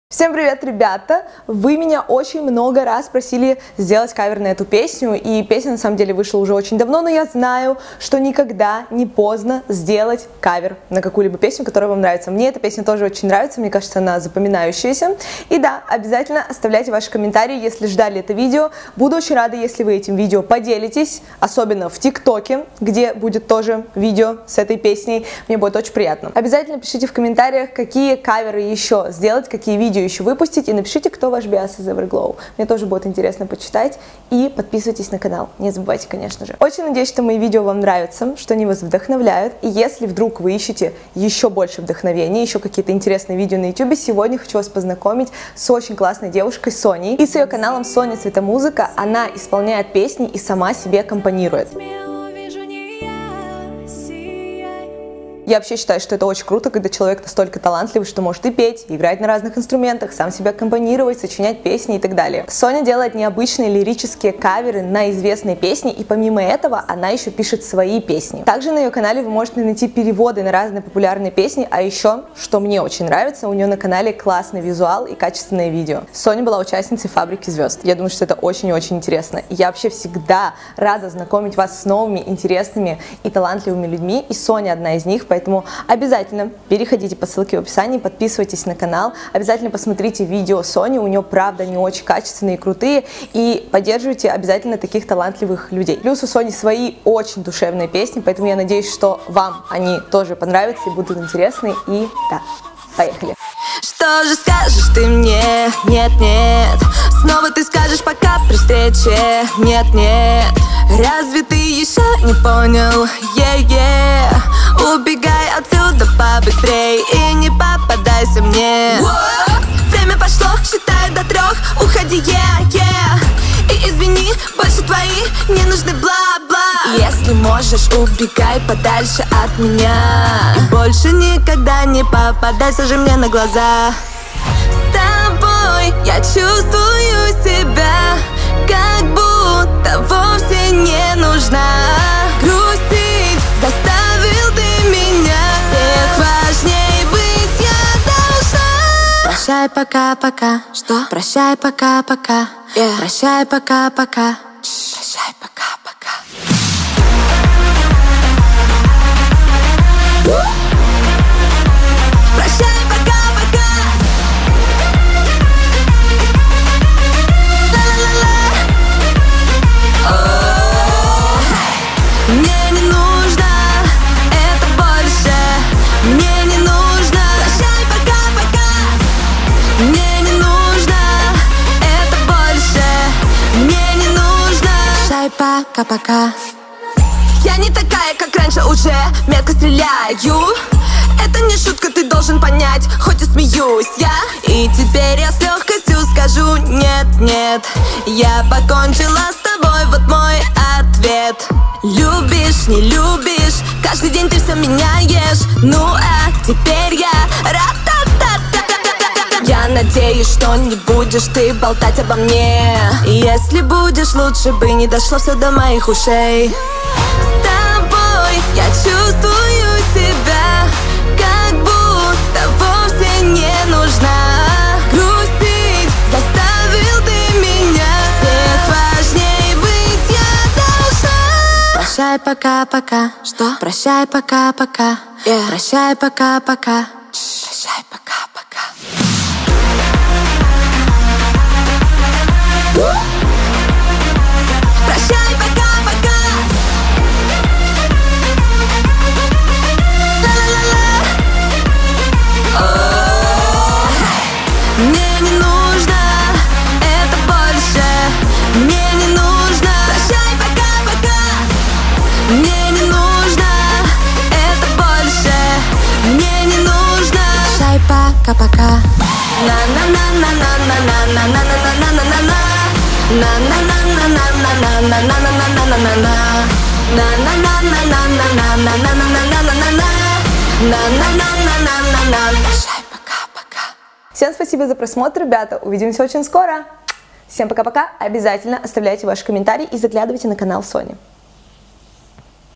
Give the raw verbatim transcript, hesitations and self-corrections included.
Всем привет, ребята! Вы меня очень много раз просили сделать кавер на эту песню, и песня на самом деле вышла уже очень давно, но я знаю, что никогда не поздно сделать кавер на какую-либо песню, которая вам нравится. Мне эта песня тоже очень нравится, мне кажется, она запоминающаяся. И да, обязательно оставляйте ваши комментарии, если ждали это видео. Буду очень рада, если вы этим видео поделитесь, особенно в ТикТоке, где будет тоже видео с этой песней. Мне будет очень приятно. Обязательно пишите в комментариях, какие каверы еще сделать, какие видео еще выпустить, и напишите, кто ваш биас из Everglow. Мне тоже будет интересно почитать, и подписывайтесь на канал, не забывайте, конечно же. Очень надеюсь, что мои видео вам нравятся, что они вас вдохновляют, и если вдруг вы ищете еще больше вдохновения, еще какие-то интересные видео на YouTube, сегодня хочу вас познакомить с очень классной девушкой Соней, и с ее каналом Соня Цветомузыка. Она исполняет песни и сама себе аккомпанирует. Я вообще считаю, что это очень круто, когда человек настолько талантливый, что может и петь, и играть на разных инструментах, сам себя аккомпанировать, сочинять песни и так далее. Соня делает необычные лирические каверы на известные песни, и помимо этого она еще пишет свои песни. Также на ее канале вы можете найти переводы на разные популярные песни, а еще, что мне очень нравится, у нее на канале классный визуал и качественное видео. Соня была участницей «Фабрики звезд». Я думаю, что это очень и очень интересно. Я вообще всегда рада знакомить вас с новыми, интересными и талантливыми людьми, и Соня одна из них, поэтому Поэтому обязательно переходите по ссылке в описании, подписывайтесь на канал, обязательно посмотрите видео Сони, у нее правда не очень качественные и крутые, и поддерживайте обязательно таких талантливых людей. Плюс у Сони свои очень душевные песни, поэтому я надеюсь, что вам они тоже понравятся и будут интересны. И да, поехали! Что же скажешь ты мне? Нет, нет. Снова ты скажешь пока при встрече? Нет, нет. Разве ты еще не понял? Yeah-yeah. Убегай отсюда побыстрей и не попадайся мне. Время пошло, считай до трех. Уходи, yeah, yeah. И извини, больше твои не нужны бла-бла. Если можешь, убегай подальше от меня. И больше никогда не попадайся же мне на глаза. С тобой я чувствую себя, как будто вовсе не нужна. Грустить заставил ты меня, всех важней быть я должна. Прощай пока-пока. Что? Прощай пока-пока. Yeah. Прощай пока-пока. Прощай пока-пока. Прощай пока-пока. Ла-ла-ла-ла. Мне не нужно это больше. Мне не нужно. Прощай пока-пока. Мне не нужно это больше. Мне не нужно. Прощай пока-пока. Я не такая, как раньше, уже метко стреляю. Это не шутка, ты должен понять, хоть и смеюсь я. И теперь я с легкостью скажу нет, нет. Я покончила с тобой, вот мой ответ. Любишь, не любишь, каждый день ты все меняешь. Ну а теперь я ра-та-та-та-та-та-та. Я надеюсь, что не будешь ты болтать обо мне. Если будешь, лучше бы не дошло все до моих ушей. С тобой я чувствую себя, как будто вовсе не нужна. Грустить заставил ты меня, всех важней быть я должна. Прощай пока-пока. Что? Прощай пока-пока. Yeah. Прощай пока-пока. Прощай пока-пока. Прощай пока-пока. Ла-ла-ла-ла. Мне не нужно это больше. Мне не нужно. Прощай пока-пока. Мне не нужно это больше. Мне не нужно. Прощай пока-пока. На-на-на-на-на-на-на-на-на-на-на-на-на-на. На-на-на-на-на-на-на-на-на-на-на-на. На-на-на-на-на-на-на-на-на-на-на. Прощай пока-пока. Всем спасибо за просмотр, ребята. Увидимся очень скоро. Всем пока-пока. Обязательно оставляйте ваши комментарии и заглядывайте на канал Сони.